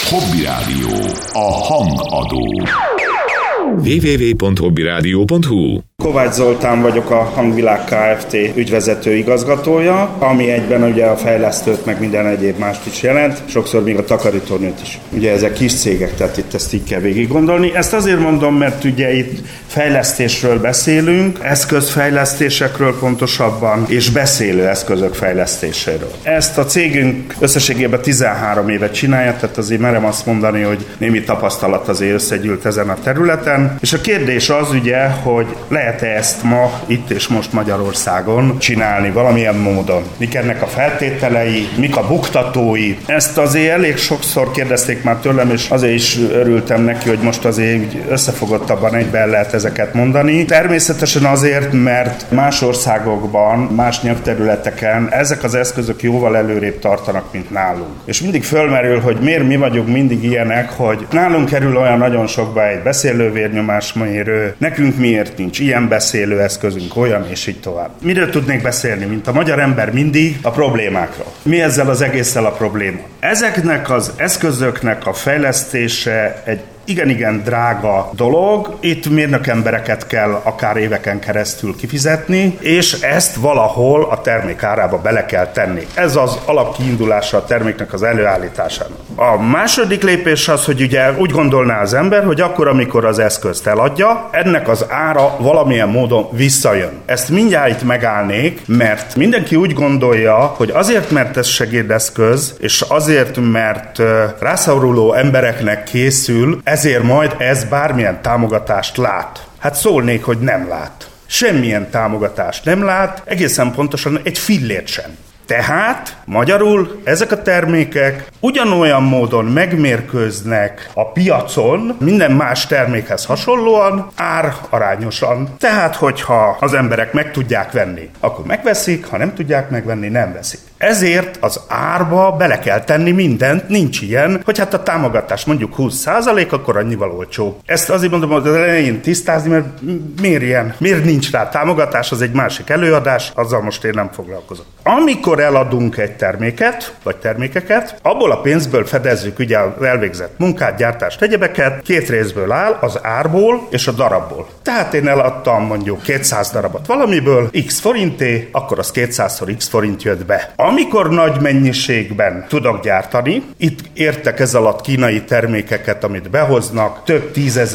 Hobby Rádió, a hangadó. www.hobbyradio.hu. Kovács Zoltán vagyok, a Hangvilág Kft. Ügyvezető igazgatója, ami egyben ugye a fejlesztőt, meg minden egyéb mást is jelent, sokszor még a takarítónőt is. Ugye ezek kis cégek, tehát itt ezt így kell végig gondolni. Ezt azért mondom, mert ugye itt fejlesztésről beszélünk, eszközfejlesztésekről pontosabban, és beszélő eszközök fejlesztéséről. Ezt a cégünk összességében 13 évet csinálja, tehát azért merem azt mondani, hogy némi tapasztalat azért összegyűlt ezen a területen. És a kérdés az ugye, hogy lehet-e ezt ma, itt és most Magyarországon csinálni valamilyen módon? Mik ennek a feltételei, mik a buktatói? Ezt azért elég sokszor kérdezték már tőlem, és azért is örültem neki, hogy most azért összefogottabban egyben lehet ezeket mondani. Természetesen azért, mert más országokban, más nyelvterületeken ezek az eszközök jóval előrébb tartanak, mint nálunk. És mindig fölmerül, hogy miért mi vagyunk mindig ilyenek, hogy nálunk kerül olyan nagyon sokba egy beszélővérnyomásmérő, nekünk miért nincs ilyen beszélőeszközünk, olyan és így tovább. Miről tudnék beszélni, mint a magyar ember mindig? A problémákról. Mi ezzel az egésszel a probléma? Ezeknek az eszközöknek a fejlesztése egy igen drága dolog, itt mérnök embereket kell akár éveken keresztül kifizetni, és ezt valahol a termék árába bele kell tenni. Ez az alapkiindulása a terméknek az előállításának. A második lépés az, hogy ugye úgy gondolná az ember, hogy akkor, amikor az eszközt eladja, ennek az ára valamilyen módon visszajön. Ezt mindjárt itt megállnék, mert mindenki úgy gondolja, hogy azért, mert ez segédeszköz, és azért, mert rászoruló embereknek készül, ezért majd ez bármilyen támogatást lát. Hát szólnék, hogy nem lát. Semmilyen támogatást nem lát, egészen pontosan egy fillért sem. Tehát, magyarul ezek a termékek ugyanolyan módon megmérkőznek a piacon, minden más termékhez hasonlóan, árarányosan. Tehát, hogyha az emberek meg tudják venni, akkor megveszik, ha nem tudják megvenni, nem veszik. Ezért az árba bele kell tenni mindent, nincs ilyen, hogy hát a támogatás mondjuk 20%, akkor annyival olcsó. Ezt azért mondom, hogy az elején tisztázni, mert miért ilyen? Miért nincs rá támogatás, az egy másik előadás, azzal most én nem foglalkozok. Amikor eladunk egy terméket, vagy termékeket, abból a pénzből fedezzük ugye az elvégzett munkát, gyártást, egyebeket, két részből áll, az árból és a darabból. Tehát én eladtam mondjuk 200 darabot valamiből, x forinté, akkor az 200-szor x forint jött be. Amikor nagy mennyiségben tudok gyártani, itt értek ez alatt kínai termékeket, amit behoznak, több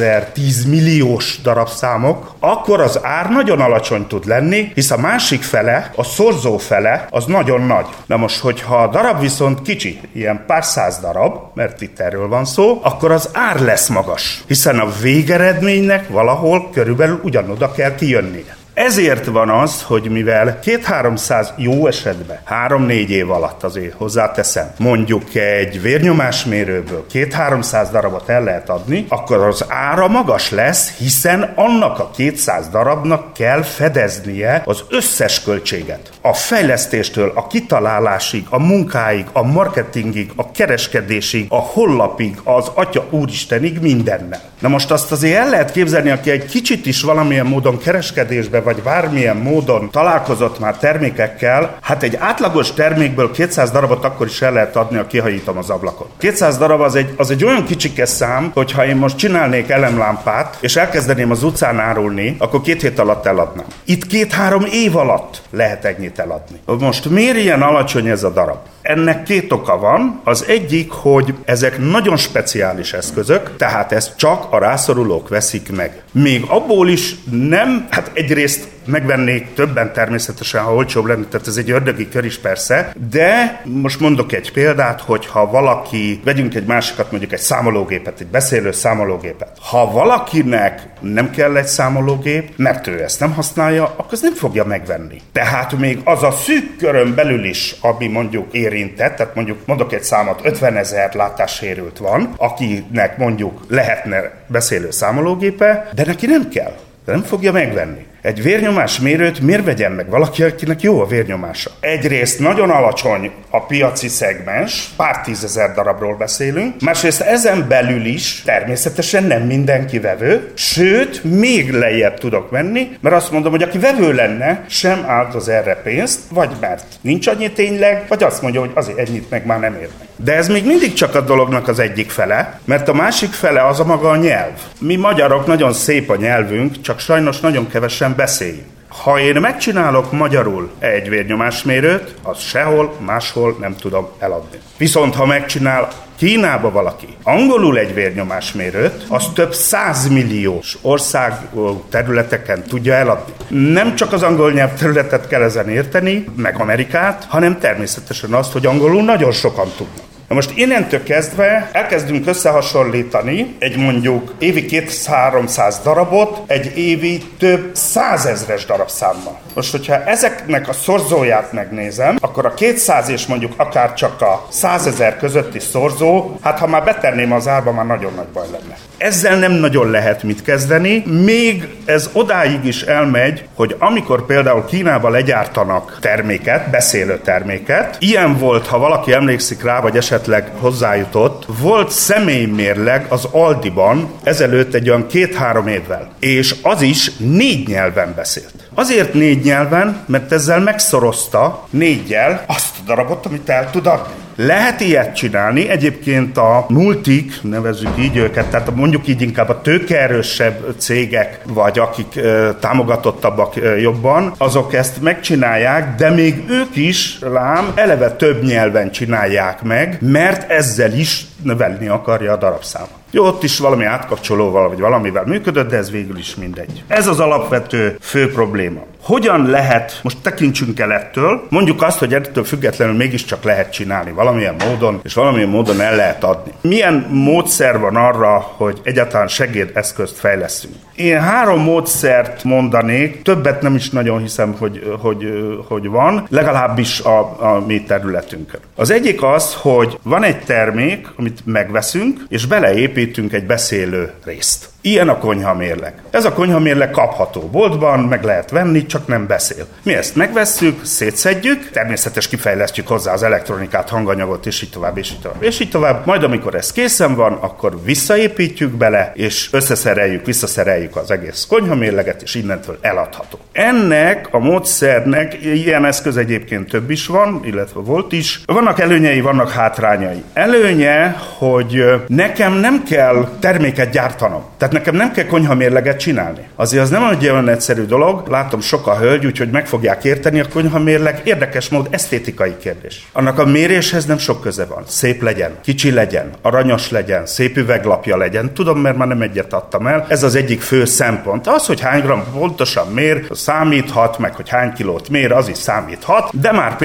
10 milliós darabszámok, akkor az ár nagyon alacsony tud lenni, hisz a másik fele, a szorzó fele, az nagyon nagy. Na most, hogyha a darab viszont kicsi, ilyen pár száz darab, mert itt erről van szó, akkor az ár lesz magas, hiszen a végeredménynek valahol körülbelül ugyanoda kell kijönnie. Ezért van az, hogy mivel 200-300 jó esetben 3-4 év alatt azért hozzáteszem, mondjuk egy vérnyomásmérőből 200-300 darabot el lehet adni, akkor az ára magas lesz, hiszen annak a 200 darabnak kell fedeznie az összes költséget. A fejlesztéstől, a kitalálásig, a munkáig, a marketingig, a kereskedésig, a honlapig, az atya úristenig mindennel. Na most azt azért el lehet képzelni, aki egy kicsit is valamilyen módon kereskedésbe vagy bármilyen módon találkozott már termékekkel, hát egy átlagos termékből 200 darabot akkor is el lehet adni, ha kihajítom az ablakon. 200 darab az egy olyan kicsike szám, hogyha én most csinálnék elemlámpát, és elkezdeném az utcán árulni, akkor 2 hét alatt eladnám. Itt 2-3 év alatt lehet ennyit eladni. Most miért ilyen alacsony ez a darab? Ennek 2 oka van. Az egyik, hogy ezek nagyon speciális eszközök, tehát ezt csak a rászorulók veszik meg. Még abból is nem, hát egyrészt megvennék többen természetesen, ha olcsóbb lenne, tehát ez egy ördögi kör is persze, de most mondok egy példát, hogy ha valaki, vegyünk egy másikat, mondjuk egy számológépet, egy beszélő számológépet. Ha valakinek nem kell egy számológép, mert ő ezt nem használja, akkor ez nem fogja megvenni. Tehát még az a szűk körön belül is, ami mondjuk érintett, tehát mondjuk mondok egy számot, 50 000 látássérült van, akinek mondjuk lehetne beszélő számológépe, de neki nem kell. De nem fogja megvenni. Egy vérnyomásmérőt miért vegyen meg valaki, akinek jó a vérnyomása? Egyrészt nagyon alacsony a piaci szegmens, pár 10 000 darabról beszélünk, másrészt ezen belül is természetesen nem mindenki vevő, sőt, még lejjebb tudok menni, mert azt mondom, hogy aki vevő lenne, sem áldoz erre pénzt, vagy mert nincs annyi tényleg, vagy azt mondja, hogy azért ennyit meg már nem ér meg. De ez még mindig csak a dolognak az egyik fele, mert a másik fele az a maga a nyelv. Mi magyarok nagyon szép a nyelvünk, csak sajnos nagyon kevesen beszéljünk. Ha én megcsinálok magyarul egy vérnyomásmérőt, az sehol, máshol nem tudom eladni. Viszont ha megcsinál Kínába valaki angolul egy vérnyomásmérőt, az több 100 milliós ország területeken tudja eladni. Nem csak az angol nyelvterületet kell ezen érteni, meg Amerikát, hanem természetesen azt, hogy angolul nagyon sokan tudnak. Na most innentől kezdve elkezdünk összehasonlítani egy mondjuk évi 200-300 darabot egy évi több 100 000 darabszámmal. Most, hogyha ezeknek a szorzóját megnézem, akkor a 200 és mondjuk akár csak a 100 000 közötti szorzó, hát ha már betenném az árba, már nagyon nagy baj lenne. Ezzel nem nagyon lehet mit kezdeni, még ez odáig is elmegy, hogy amikor például Kínában legyártanak terméket, beszélő terméket, ilyen volt, ha valaki emlékszik rá, vagy esetleg hozzájutott, volt személymérleg az Aldiban ezelőtt egy olyan 2-3 évvel, és az is 4 nyelven beszélt. Azért 4 nyelven, mert ezzel megszorozta 4-jel azt a darabot, amit el tud adni. Lehet ilyet csinálni, egyébként a multik, nevezzük így őket, tehát mondjuk így inkább a tőkeerősebb cégek, vagy akik támogatottabbak jobban, azok ezt megcsinálják, de még ők is lám eleve több nyelven csinálják meg, mert ezzel is növelni akarja a darabszámot. Jó, ott is valami átkapcsolóval, vagy valamivel működött, de ez végül is mindegy. Ez az alapvető fő probléma. Hogyan lehet, most tekintsünk el ettől, mondjuk azt, hogy ettől függetlenül mégiscsak lehet csinálni valamilyen módon, és valamilyen módon el lehet adni. Milyen módszer van arra, hogy egyáltalán segédeszközt fejleszünk? Én 3 módszert mondanék, többet nem is nagyon hiszem, hogy van, legalábbis a mi területünkön. Az egyik az, hogy van egy termék, amit megveszünk, és beleépítünk egy beszélő részt. Ilyen a konyhamérleg. Ez a konyhamérleg kapható boltban, meg lehet venni, csak nem beszél. Mi ezt megvesszük, szétszedjük, természetes kifejlesztjük hozzá az elektronikát, hanganyagot, és így tovább, és így tovább, és így tovább. Majd amikor ez készen van, akkor visszaépítjük bele, és visszaszereljük az egész konyhamérleget, és innentől eladható. Ennek a módszernek ilyen eszköz egyébként több is van, illetve volt is. Vannak előnyei, vannak hátrányai. Előnye, hogy nekem nem kell terméket gyártanom. Tehát nekem nem kell konyhamérleget csinálni. Azért az nem egy olyan egyszerű dolog, látom sok a hölgy, úgyhogy meg fogják érteni, a konyhamérleg érdekes mód esztétikai kérdés. Annak a méréshez nem sok köze van. Szép legyen, kicsi legyen, aranyos legyen, szép üveglapja legyen. Tudom, mert már nem egyet adtam el. Ez az egyik fő szempont. Az, hogy hány gram pontosan mér, számíthat, meg hogy hány kilót mér, az is számíthat. De már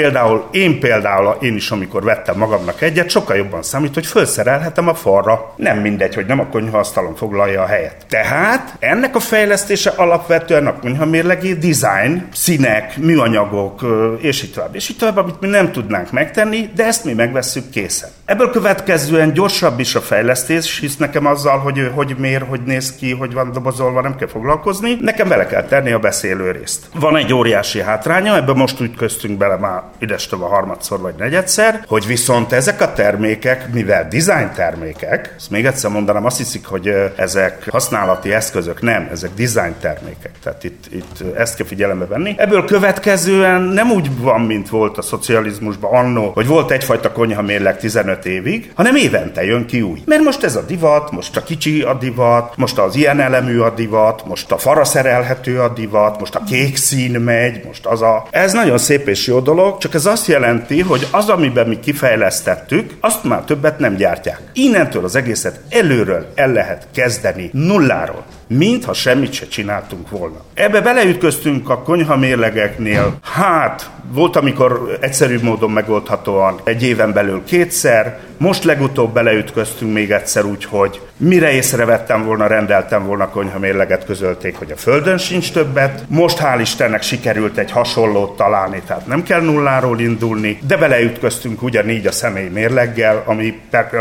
én is, amikor vettem magamnak egyet, sokkal jobban számít, hogy felszerelhetem a falra. Nem mindegy, hogy nem a konyhaasztalon foglalja a helyet. Tehát ennek a fejlesztése alapvetően a konyhamérlegi design, színek, műanyagok, és így tovább, amit mi nem tudnánk megtenni, de ezt mi megvesszük készen. Ebből következően gyorsabb is a fejlesztés, hisz nekem azzal, hogy mér, hogy néz ki, hogy van dobozolva, nem kell foglalkozni, nekem bele kell tenni a beszélő részt. Van egy óriási hátránya, ebben most úgy köztünk bele már idestova harmadszor vagy negyedszer, hogy viszont ezek a termékek, mivel design termékek, ezt még egyszer mondanám, azt hiszik, hogy ezek használati eszközök, nem, ezek design termékek, tehát itt ezt kell figyelembe venni. Ebből következően nem úgy van, mint volt a szocializmusban annó, hogy volt egyfajta konyhamérleg 15 évig, hanem évente jön ki új. Mert most ez a divat, most a kicsi a divat, most az ilyen elemű a divat, most a falra szerelhető a divat, most a kék szín megy, most az a... Ez nagyon szép és jó dolog, csak ez azt jelenti, hogy az, amiben mi kifejlesztettük, azt már többet nem gyártják. Innentől az egészet előről el lehet kezdeni nulláról, mintha semmit se csináltunk volna. Ebbe beleütköztünk a konyhamérlegeknél, volt, amikor egyszerűbb módon megoldhatóan egy éven belül 2-szer, most legutóbb beleütköztünk még egyszer úgy, hogy mire észrevettem volna, rendeltem volna konyhamérleget, közölték, hogy a földön sincs többet. Most hál' Istennek sikerült egy hasonlót találni, tehát nem kell nulláról indulni, de beleütköztünk ugyanígy a személymérleggel, ami per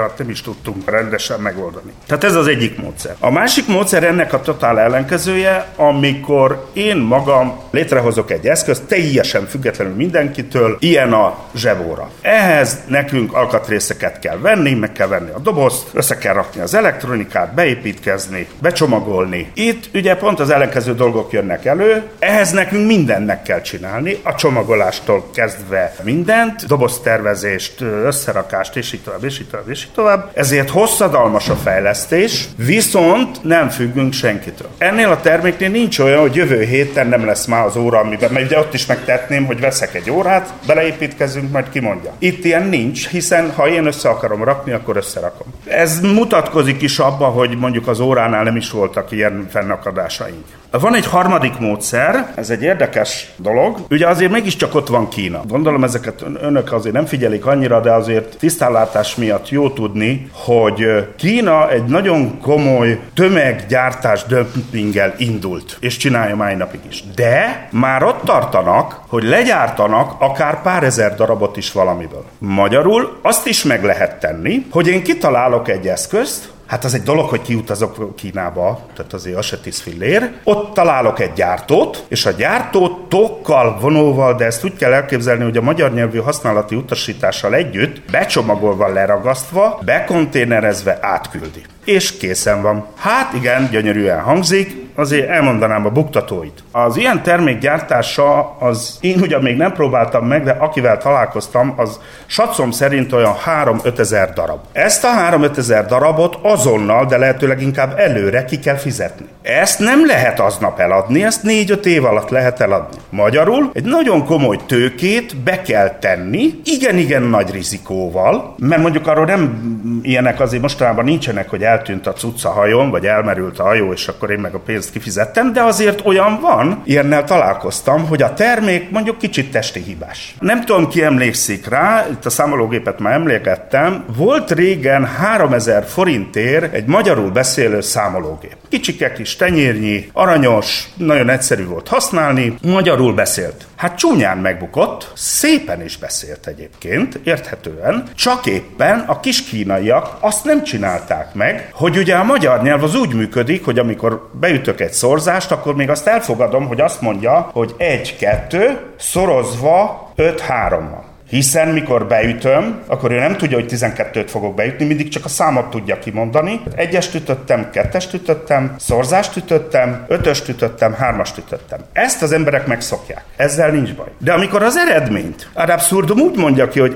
árat nem is tudtunk rendesen megoldani. Tehát ez az egyik módszer. A másik módszer ennek a totál ellenkezője, amikor én magam létrehozok egy eszközt, teljesen függetlenül mindenkitől, ilyen a zsebóra. Ehhez nekünk alkatrészeket kell venni, meg kell venni a dobozt, össze kell rakni az elektronikát, beépítkezni, becsomagolni. Itt ugye pont az ellenkező dolgok jönnek elő, ehhez nekünk mindennek kell csinálni, a csomagolástól kezdve mindent, doboztervezést, összerakást, és így tovább, és így tovább, és így tovább. Ezért hosszadalmas a fejlesztés, viszont nem függünk senkitől. Ennél a terméknél nincs olyan, hogy jövő héten nem lesz már az óra, amiben, mert ugye ott is megtehetném, hogy veszek egy órát, beleépítkezünk, majd kimondja. Itt ilyen nincs, hiszen ha én össze akarom rakni, akkor összerakom. Ez mutatkozik is abba, hogy mondjuk az óránál nem is voltak ilyen fennakadásaink. Van egy harmadik módszer, ez egy érdekes dolog. Ugye azért mégiscsak ott van Kína. Gondolom ezeket önök azért nem figyelik annyira, de azért tisztánlátás miatt jó tudni, hogy Kína egy nagyon komoly tömeggyártás dömpinggel indult, és csinálja mai napig is. De már ott tartanak, hogy legyártanak akár pár ezer darabot is valamiből. Magyarul azt is meg lehet tenni, hogy én kitalálok egy eszközt. Hát az egy dolog, hogy kiutazok Kínába, tehát azért az se 10 fillér. Ott találok egy gyártót, és a gyártót tokkal, vonóval, de ezt úgy kell elképzelni, hogy a magyar nyelvű használati utasítással együtt, becsomagolva, leragasztva, bekonténerezve átküldi. És készen van. Hát igen, gyönyörűen hangzik, azért elmondanám a buktatóit. Az ilyen termék gyártása, az én ugyan még nem próbáltam meg, de akivel találkoztam, az satszom szerint olyan 3-5 ezer darab. Ezt a 3-5 ezer darabot azonnal, de lehetőleg inkább előre ki kell fizetni. Ezt nem lehet aznap eladni, ezt 4-5 év alatt lehet eladni. Magyarul egy nagyon komoly tőkét be kell tenni, igen nagy rizikóval, mert mondjuk arról nem ilyenek azért mostanában nincsenek, hogy eltűnt a cucc a hajón, vagy elmerült a hajó, és akkor én meg a pénzt kifizettem, de azért olyan van, ilyennel találkoztam, hogy a termék mondjuk kicsit testi hibás. Nem tudom, ki emlékszik rá, itt a számológépet már emlékeztem, volt régen 3000 forintért egy magyarul beszélő számológép. Kicsike kis tenyérnyi, aranyos, nagyon egyszerű volt használni, magyarul beszélt. Hát csúnyán megbukott, szépen is beszélt egyébként, érthetően, csak éppen a kis kínaiak azt nem csinálták meg, hogy ugye a magyar nyelv az úgy működik, hogy amikor beütök egy szorzást, akkor még azt elfogadom, hogy azt mondja, hogy 1-2 szorozva 5-3-mal. Hiszen mikor beütöm, akkor ő nem tudja, hogy 12-t fogok beütni, mindig csak a számot tudja kimondani. 1-est ütöttem, 2-est ütöttem, szorzást ütöttem, 5-öst ütöttem, 3-ast ütöttem. Ezt az emberek megszokják. Ezzel nincs baj. De amikor az eredményt ad abszurdum úgy mondja ki, hogy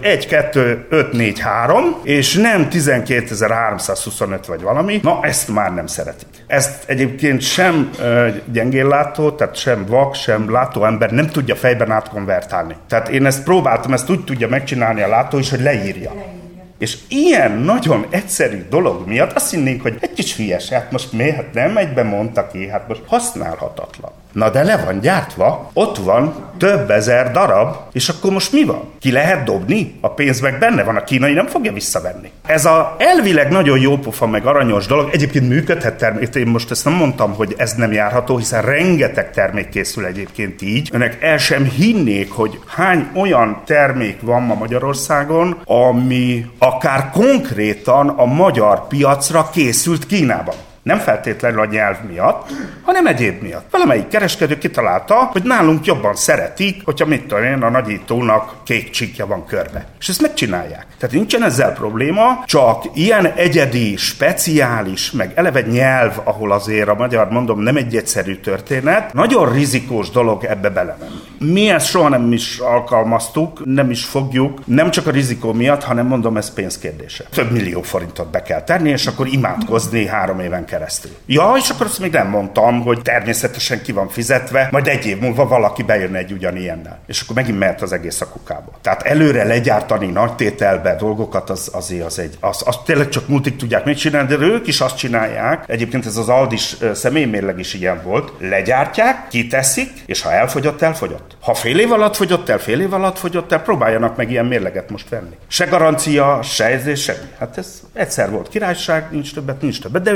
1-2-5-4-3, és nem 12.325 vagy valami, na ezt már nem szeretik. Ezt egyébként sem gyengénlátó, tehát sem vak, sem látó ember nem tudja fejben átkonvertálni. Tehát én ezt próbáltam, ezt úgy tudja megcsinálni a látó is, hogy leírja. És ilyen nagyon egyszerű dolog miatt azt hinnénk, hogy egy kis hülyes, hát most miért? Hát nem egyben mondta ki, hát most használhatatlan. Na de le van gyártva, ott van több ezer darab, és akkor most mi van? Ki lehet dobni? A pénz meg benne van, a kínai nem fogja visszavenni. Ez a elvileg nagyon jó pofa, meg aranyos dolog, egyébként működhet termék, én most ezt nem mondtam, hogy ez nem járható, hiszen rengeteg termék készül egyébként így. Önök el sem hinnék, hogy hány olyan termék van ma Magyarországon, ami akár konkrétan a magyar piacra készült Kínában. Nem feltétlenül a nyelv miatt, hanem egyéb miatt. Valamelyik kereskedő kitalálta, hogy nálunk jobban szeretik, hogyha mit tudom én, a nagyítónak kék csíkja van körbe. És ezt megcsinálják. Tehát nincsen ezzel probléma, csak ilyen egyedi, speciális, meg eleve nyelv, ahol azért a magyar, mondom, nem egy egyszerű történet, nagyon rizikós dolog ebbe belemenni. Mi ezt soha nem is alkalmaztuk, nem is fogjuk, nem csak a rizikó miatt, hanem mondom, ez pénzkérdése. Több millió forintot be kell tenni, és akkor imádkozni 3 éven keresztül. Ja, és akkor azt még nem mondtam, hogy természetesen ki van fizetve, majd 1 év múlva valaki bejön egy ugyanilyennel. És akkor megint mehet az egész a kukába. Tehát előre legyártani nagy tételbe dolgokat, az tényleg csak multik tudják megcsinálni, de ők is azt csinálják. Egyébként ez az Aldis személymérleg is ilyen volt. Legyártják, kiteszik, és ha elfogyott, elfogyott. Ha fél év alatt fogyott el, próbáljanak meg ilyen mérleget most venni. Se garancia, se semmi. Hát ez egyszer volt királyság, nincs többet, de őket ez nem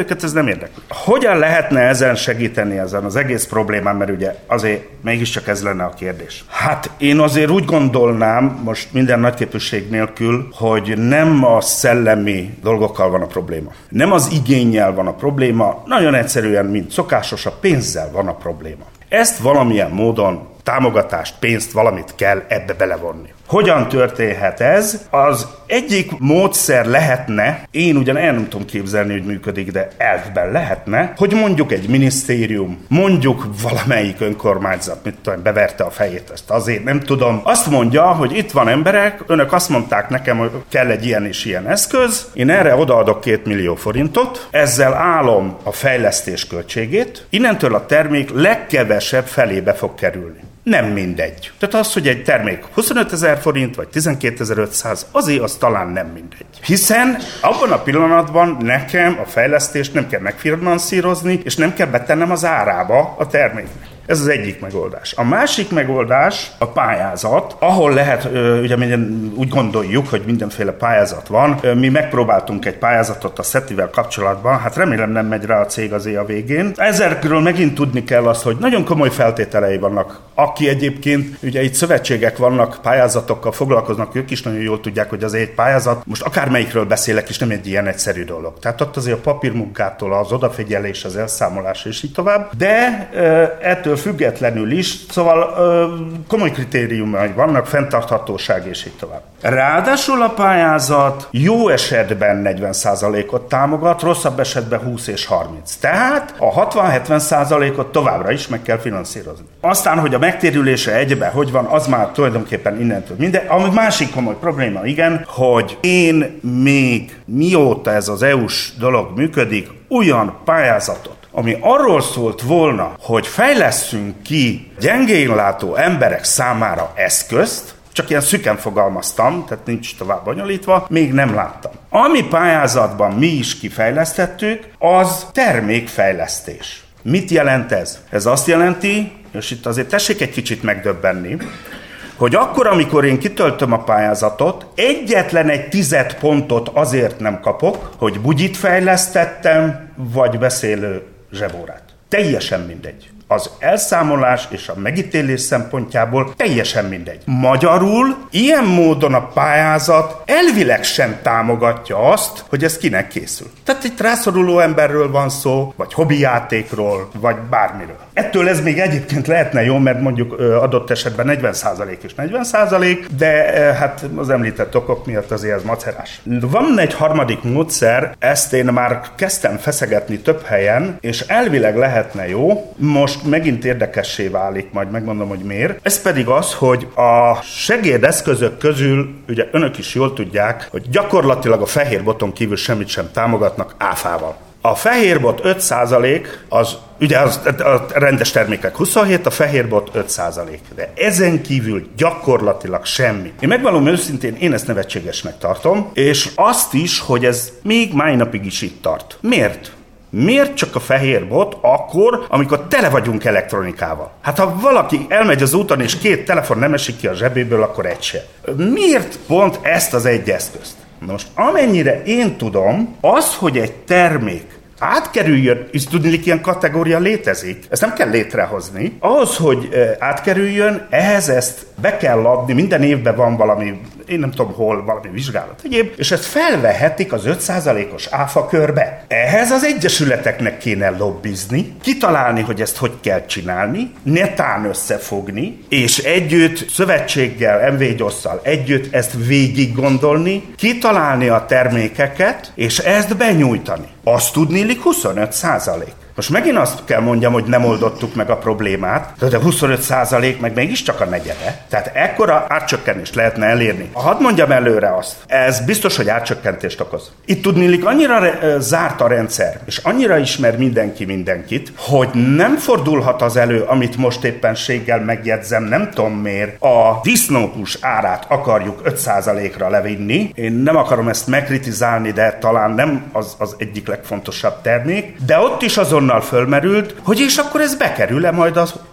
nem érdekli. Hogyan lehetne ezen segíteni, ezen az egész problémán, mert ugye azért mégiscsak ez lenne a kérdés. Hát én azért úgy gondolnám, most minden nagyképűség nélkül, hogy nem a szellemi dolgokkal van a probléma. Nem az igénnyel van a probléma, nagyon egyszerűen, mint szokásos, a pénzzel van a probléma. Ezt valamilyen módon, támogatást, pénzt, valamit kell ebbe belevonni. Hogyan történhet ez? Az egyik módszer lehetne, én ugyan el nem tudom képzelni, hogy működik, de elvben lehetne, hogy mondjuk egy minisztérium, mondjuk valamelyik önkormányzat, mit tudom, beverte a fejét, ezt azért nem tudom, azt mondja, hogy itt van emberek, önök azt mondták nekem, hogy kell egy ilyen és ilyen eszköz, én erre odaadok 2 millió forintot, ezzel állom a fejlesztés költségét, innentől a termék legkevesebb felébe fog kerülni. Nem mindegy. Tehát az, hogy egy termék 25 000 forint, vagy 12.500, azért az talán nem mindegy. Hiszen abban a pillanatban nekem a fejlesztést nem kell megfinanszírozni, és nem kell betennem az árába a terméknek. Ez az egyik megoldás. A másik megoldás a pályázat, ahol lehet, ugye úgy gondoljuk, hogy mindenféle pályázat van. Mi megpróbáltunk egy pályázatot a SETI-vel kapcsolatban, hát remélem nem megy rá a cég azért a végén. Ezekről megint tudni kell azt, hogy nagyon komoly feltételei vannak. Aki egyébként, ugye itt szövetségek vannak, pályázatokkal foglalkoznak, ők is nagyon jól tudják, hogy az egy pályázat, most akármelyikről beszélek, és nem egy ilyen egyszerű dolog. Tehát ott azért a papírmunkától az odafigyelés, az elszámolás és így tovább, de ettől függetlenül is, szóval komoly kritériumai vannak, fenntarthatóság és így tovább. Ráadásul a pályázat jó esetben 40%-ot támogat, rosszabb esetben 20 és 30. Tehát a 60-70%-ot továbbra is meg kell finanszírozni. Aztán, hogy a megtérülése egyben hogy van, az már tulajdonképpen innentől minden. A másik komoly probléma, igen, hogy én még mióta ez az EU-s dolog működik, olyan pályázatot, ami arról szólt volna, hogy fejlesszünk ki gyengénlátó emberek számára eszközt, csak ilyen szüken fogalmaztam, tehát nincs tovább bonyolítva, még nem láttam. Ami pályázatban mi is kifejlesztettük, az termékfejlesztés. Mit jelent ez? Ez azt jelenti, és itt azért tessék egy kicsit megdöbbenni, hogy akkor, amikor én kitöltöm a pályázatot, egyetlen egy 10 pontot azért nem kapok, hogy bugyit fejlesztettem, vagy beszélő zsebórát. Teljesen mindegy. Az elszámolás és a megítélés szempontjából teljesen mindegy. Magyarul ilyen módon a pályázat elvileg sem támogatja azt, hogy ez kinek készül. Tehát itt rászoruló emberről van szó, vagy hobbijátékról, vagy bármiről. Ettől ez még egyébként lehetne jó, mert mondjuk adott esetben 40% és 40%, de hát az említett okok miatt azért ez macerás. Van egy harmadik módszer, ezt én már kezdtem feszegetni több helyen, és elvileg lehetne jó. Most megint érdekessé válik, majd megmondom, hogy miért. Ez pedig az, hogy a segédeszközök közül, ugye önök is jól tudják, hogy gyakorlatilag a fehér boton kívül semmit sem támogatnak áfával. A fehérbot 5%, az ugye a rendes termékek 27%, a fehérbot 5%. De ezen kívül gyakorlatilag semmi. Én megvallom őszintén, én ezt nevetségesnek tartom, és azt is, hogy ez még mai napig is itt tart. Miért? Miért csak a fehér bot akkor, amikor tele vagyunk elektronikával? Hát ha valaki elmegy az úton és 2 telefon nem esik ki a zsebéből, akkor egy se. Miért pont ezt az egy eszközt? Most amennyire én tudom, az, hogy egy termék átkerüljön, és tudniillik, ilyen kategória létezik, ezt nem kell létrehozni. Ahhoz, hogy átkerüljön, ehhez ezt be kell adni, minden évben van valami, én nem tudom hol, valami vizsgálat egyéb, és ezt felvehetik az 5%-os áfa körbe. Ehhez az egyesületeknek kéne lobbizni, kitalálni, hogy ezt hogy kell csinálni, netán összefogni, és együtt, szövetséggel, MV-gyosszal együtt ezt végig gondolni, kitalálni a termékeket, és ezt benyújtani. Azt tudniillik 25%. Most megint azt kell mondjam, hogy nem oldottuk meg a problémát, de 25% meg mégiscsak a negyede. Tehát ekkora árcsökkentést lehetne elérni. Hadd mondjam előre azt, ez biztos, hogy árcsökkentést okoz. Itt tudniillik annyira zárt a rendszer, és annyira ismer mindenki mindenkit, hogy nem fordulhat az elő, amit most éppenséggel megjegyzem, nem tudom miért, a disznóhús árát akarjuk 5%-ra levinni. Én nem akarom ezt megkritizálni, de talán nem az egyik legfontosabb termék, de ott is azonnal fölmerült, hogy és akkor ez bekerül-e majd az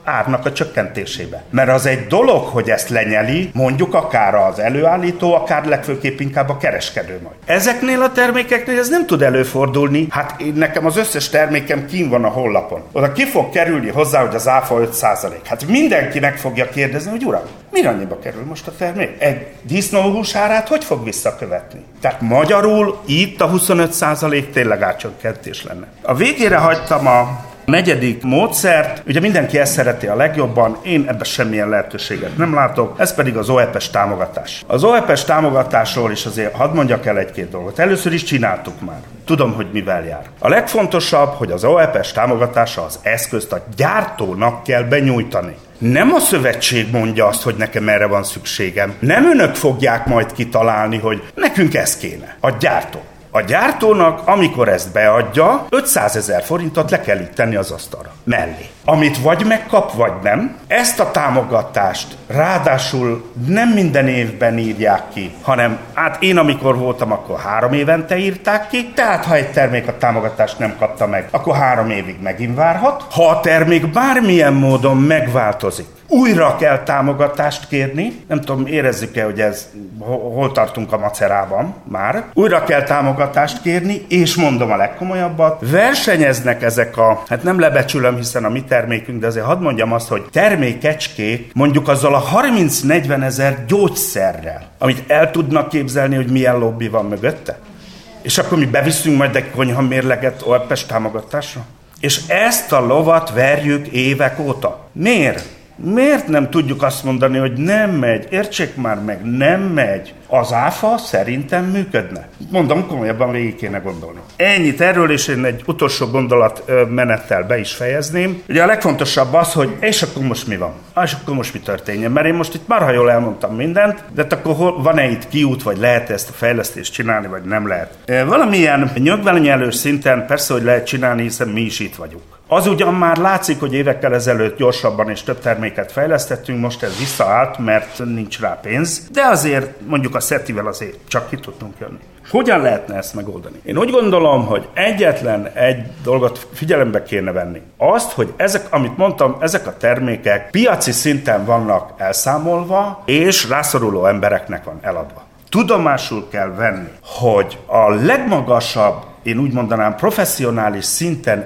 árnak a csökkentésébe. Mert az egy dolog, hogy ezt lenyeli, mondjuk akár az előállító, akár legfőképp inkább a kereskedő majd. Ezeknél a termékeknél ez nem tud előfordulni. Hát nekem az összes termékem kín van a honlapon. Oda ki fog kerülni hozzá, hogy az áfa 5%. Hát mindenkinek fogja kérdezni, hogy uram, mire annyiba kerül most a termék? Egy disznóhús árát hogy fog visszakövetni? Tehát magyarul itt a 25% tényleg árcsökkentés lenne. A végére hagytam a negyedik módszert, ugye mindenki ezt szereti a legjobban, én ebben semmilyen lehetőséget nem látok, ez pedig az OEP-es támogatás. Az OEP-es támogatásról is azért hadd mondjak el egy-két dolgot. Először is csináltuk már. Tudom, hogy mivel jár. A legfontosabb, hogy az OEP-es támogatása az eszközt a gyártónak kell benyújtani. Nem a szövetség mondja azt, hogy nekem erre van szükségem. Nem önök fogják majd kitalálni, hogy nekünk ez kéne. A gyártó. A gyártónak, amikor ezt beadja, 500 000 forintot le kell itt tenni az asztalra. Mellé. Amit vagy megkap, vagy nem. Ezt a támogatást ráadásul nem minden évben írják ki, hanem hát én amikor voltam, akkor 3 évente írták ki, tehát ha egy termék a támogatást nem kapta meg, akkor 3 évig megint várhat. Ha a termék bármilyen módon megváltozik, újra kell támogatást kérni, nem tudom, érezzük-e, hogy ez hol tartunk a macerában már. Újra kell támogatást kérni, és mondom a legkomolyabbat, versenyeznek ezek hát nem lebecsülöm, hiszen a mi termékünk, de azért hadd mondjam azt, hogy termékecskék mondjuk azzal a 30-40 000 gyógyszerrel, amit el tudnak képzelni, hogy milyen lobby van mögötte. És akkor mi beviszünk majd egy konyhamérleget OEP-es támogatásra? És ezt a lovat verjük évek óta. Miért? Miért nem tudjuk azt mondani, hogy nem megy? Értsék már meg, nem megy. Az áfa szerintem működne. Mondom, komolyabban végig kéne gondolni. Ennyit erről, és én egy utolsó gondolat menettel be is fejezném. Ugye a legfontosabb az, hogy és akkor most mi van? És akkor most mi történjen? Mert én most itt már, ha jól elmondtam mindent, de akkor van-e itt kiút, vagy lehet ezt a fejlesztést csinálni, vagy nem lehet? Valamilyen nyögvelnyelős szinten persze, hogy lehet csinálni, hiszen mi is itt vagyunk. Az ugyan már látszik, hogy évekkel ezelőtt gyorsabban és több terméket fejlesztettünk, most ez visszaállt, mert nincs rá pénz, de azért mondjuk a SETI-vel azért csak ki tudtunk jönni. Hogyan lehetne ezt megoldani? Én úgy gondolom, hogy egyetlen egy dolgot figyelembe kéne venni. Azt, hogy ezek, amit mondtam, ezek a termékek piaci szinten vannak elszámolva, és rászoruló embereknek van eladva. Tudomásul kell venni, hogy a legmagasabb, én úgy mondanám, professzionális szinten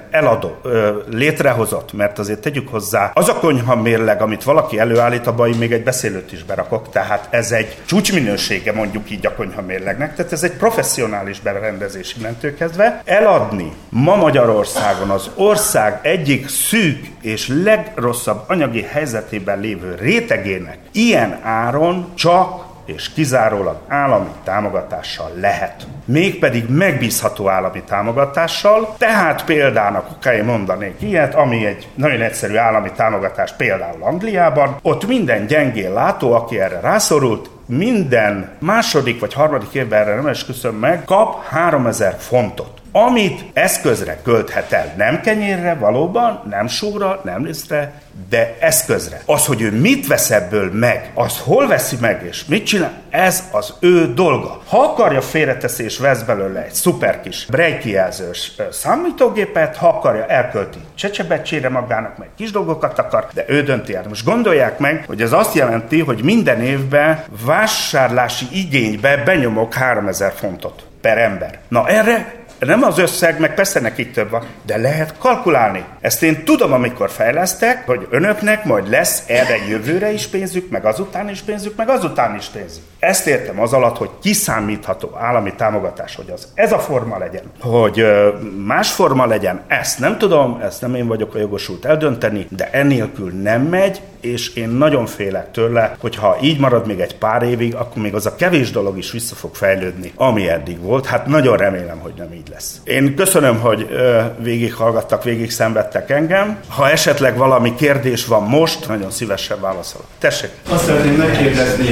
létrehozott, mert azért tegyük hozzá, az a konyhamérleg, amit valaki előállít, abban még egy beszélőt is berakok, tehát ez egy csúcsminősége mondjuk így a konyhamérlegnek, tehát ez egy professzionális berendezés innentől kezdve. Eladni ma Magyarországon az ország egyik szűk és legrosszabb anyagi helyzetében lévő rétegének ilyen áron csak és kizárólag állami támogatással lehet. Mégpedig megbízható állami támogatással, tehát példának kell mondanék ilyet, ami egy nagyon egyszerű állami támogatás például Angliában, ott minden gyengén látó, aki erre rászorult, minden második vagy harmadik évben erre nem esküszöm meg, kap 3000 fontot. Amit eszközre költhet el. Nem kenyérre valóban, nem súra, nem lisztre, de eszközre. Az, hogy ő mit vesz ebből meg, az hol veszi meg és mit csinál, ez az ő dolga. Ha akarja, félreteszi és vesz belőle egy szuper kis brejkijelzős számítógépet, ha akarja, elkölti csecsebecsére magának, meg kis dolgokat akar, de ő dönti el. Most gondolják meg, hogy ez azt jelenti, hogy minden évben vásárlási igénybe benyomok 3000 fontot per ember. Na erre nem az összeg, meg persze nekik több van, de lehet kalkulálni. Ezt én tudom, amikor fejlesztek, hogy önöknek majd lesz erre jövőre is pénzük, meg azután is pénzük, meg azután is pénzük. Ezt értem az alatt, hogy kiszámítható állami támogatás, hogy az ez a forma legyen. Hogy más forma legyen, ezt nem tudom, ezt nem én vagyok a jogosult eldönteni, de ennélkül nem megy, és én nagyon félek tőle, hogy ha így marad még egy pár évig, akkor még az a kevés dolog is vissza fog fejlődni, ami eddig volt. Hát nagyon remélem, hogy nem így lesz. Én köszönöm, hogy végighallgattak, végig szenvedtek engem. Ha esetleg valami kérdés van most, nagyon szívesen válaszolok. Tessék! Azt szeretném megkérdezni,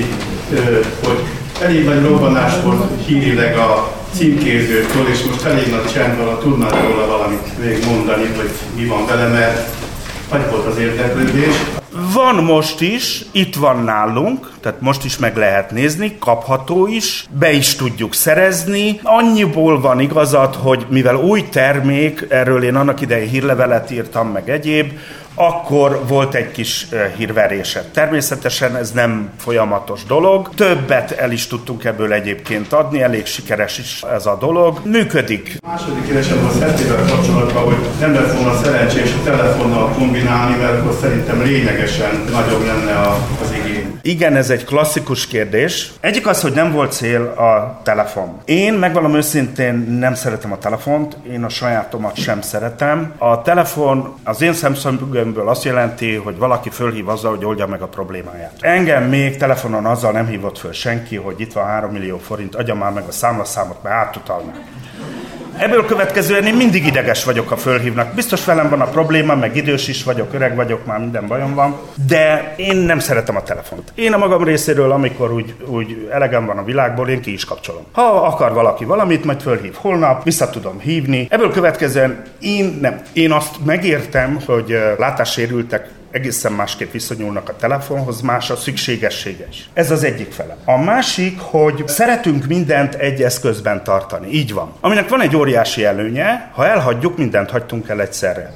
hogy elég nagy robbanás volt hírileg a címkézőtől, és most elég nagy csend van, tudnál róla valamit még mondani, hogy mi van vele, mert nagy volt az érdeklődés. Van most is, itt van nálunk, tehát most is meg lehet nézni, kapható is, be is tudjuk szerezni. Annyiból van igazad, hogy mivel új termék, erről én annak idején hírlevelet írtam, meg egyéb, akkor volt egy kis hírverése. Természetesen ez nem folyamatos dolog. Többet el is tudtunk ebből egyébként adni, elég sikeres is ez a dolog. Működik. A második kérdésem az hetével kapcsolatban, hogy nem lett volna szerencsés a telefonnal kombinálni, mert akkor szerintem lényegesen nagyobb lenne az igény. Igen, ez egy klasszikus kérdés. Egyik az, hogy nem volt cél a telefon. Én megvallom őszintén nem szeretem a telefont, én a sajátomat sem szeretem. A telefon az én szemszögemből azt jelenti, hogy valaki fölhív azzal, hogy oldja meg a problémáját. Engem még telefonon azzal nem hívott föl senki, hogy itt van 3 millió forint, adja már meg a számlaszámot, mert átutalnám. Ebből következően én mindig ideges vagyok, ha fölhívnak. Biztos velem van a probléma, meg idős is vagyok, öreg vagyok, már minden bajom van, de én nem szeretem a telefont. Én a magam részéről, amikor úgy elegem van a világból, én ki is kapcsolom. Ha akar valaki valamit, majd fölhív holnap, vissza tudom hívni. Ebből következően én azt megértem, hogy látássérültek egészen másképp viszonyulnak a telefonhoz, más a szükségessége is. Ez az egyik fele. A másik, hogy szeretünk mindent egy eszközben tartani. Így van. Aminek van egy óriási előnye, ha elhagyjuk, mindent hagytunk el egyszerre.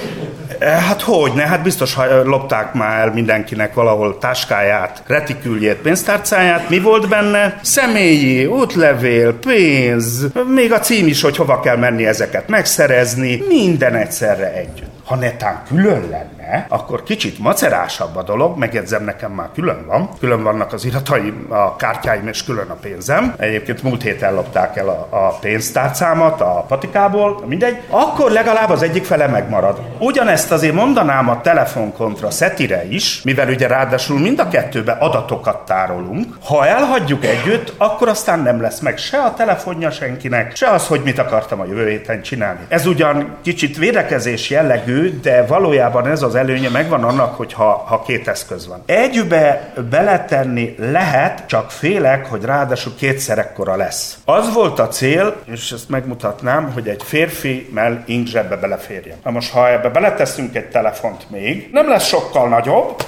Hát hogyne, hát biztos lopták már el mindenkinek valahol táskáját, retiküljét, pénztárcáját. Mi volt benne? Személyi, útlevél, pénz, még a cím is, hogy hova kell menni ezeket megszerezni, minden egyszerre együtt. Ha netán külön lenne, akkor kicsit macerásabb a dolog, megjegyzem, nekem már külön vannak az irataim, a kártyáim és külön a pénzem. Egyébként múlt héten lopták el a pénztárcámat a patikából, mindegy. Akkor legalább az egyik fele megmarad. Ugyanezt azért mondanám a telefon kontra SETI-re is, mivel ugye ráadásul mind a kettőbe adatokat tárolunk. Ha elhagyjuk együtt, akkor aztán nem lesz meg se a telefonja senkinek, se az, hogy mit akartam a jövő héten csinálni. Ez ugyan kicsit védekezés jellegű, de valójában ez az előnye megvan annak, hogy ha két eszköz van. Egybe beletenni lehet, csak félek, hogy ráadásul kétszer ekkora lesz. Az volt a cél, és ezt megmutatnám, hogy egy férfi ing zsebbe beleférjen. Na most, ha ebbe beleteszünk egy telefont még, nem lesz sokkal nagyobb,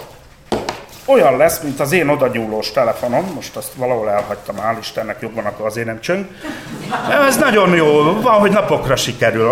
olyan lesz, mint az én odanyúlós telefonom, most azt valahol elhagytam, hál' Istennek, jobban, akkor azért nem csöng. Ez nagyon jó, van, hogy napokra sikerül,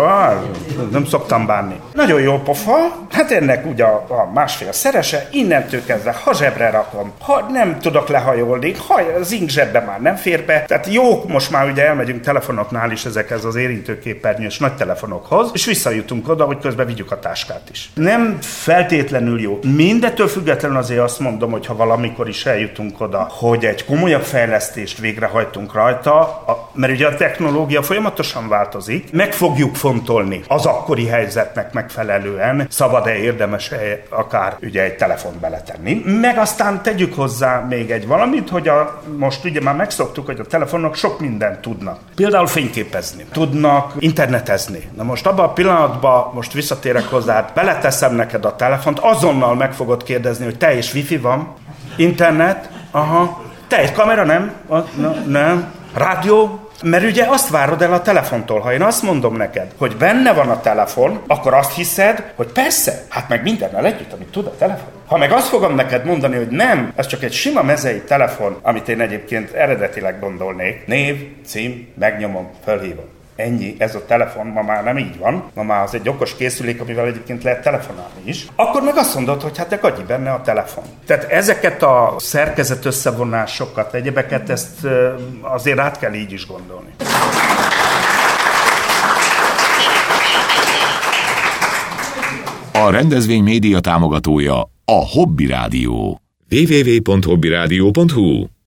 nem szoktam bánni. Nagyon jó pofa, hát ennek ugye a másfél szerese, innentől kezdve, ha zsebre rakom, ha nem tudok lehajolni, ha az ing zsebbe már nem fér be, tehát jó, most már ugye elmegyünk telefonoknál is ezekhez az érintőképernyős nagy telefonokhoz, és visszajutunk oda, hogy közben vigyük a táskát is. Nem feltétlenül jó. Mindettől függetlenül azért azt mondom, hogyha valamikor is eljutunk oda, hogy egy komolyabb fejlesztést végrehajtunk rajta, mert ugye a technológia folyamatosan változik, meg fogjuk fontolni az akkori helyzetnek megfelelően, szabad-e, érdemes-e akár ugye egy telefont beletenni. Meg aztán tegyük hozzá még egy valamit, hogy most ugye már megszoktuk, hogy a telefonok sok mindent tudnak. Például fényképezni, tudnak internetezni. Na most abban a pillanatban, most visszatérek hozzá, beleteszem neked a telefont, azonnal meg fogod kérdezni, hogy te és wifi van, internet, aha, te egy kamera, nem? Nem. Rádió? Mert ugye azt várod el a telefontól. Ha én azt mondom neked, hogy benne van a telefon, akkor azt hiszed, hogy persze, hát meg mindennel együtt, amit tud a telefon. Ha meg azt fogom neked mondani, hogy nem, ez csak egy sima mezei telefon, amit én egyébként eredetileg gondolnék, név, cím, megnyomom, fölhívom. Ennyi, ez a telefon ma már nem így van, ma már az egy okos készülék, amivel egyébként lehet telefonálni is, akkor meg azt mondod, hogy hát de gagyi benne a telefon. Tehát ezeket a szerkezet összevonásokat, egyebeket, ezt azért át kell így is gondolni. A rendezvény média támogatója a Hobby Rádió. www.hobbyradio.hu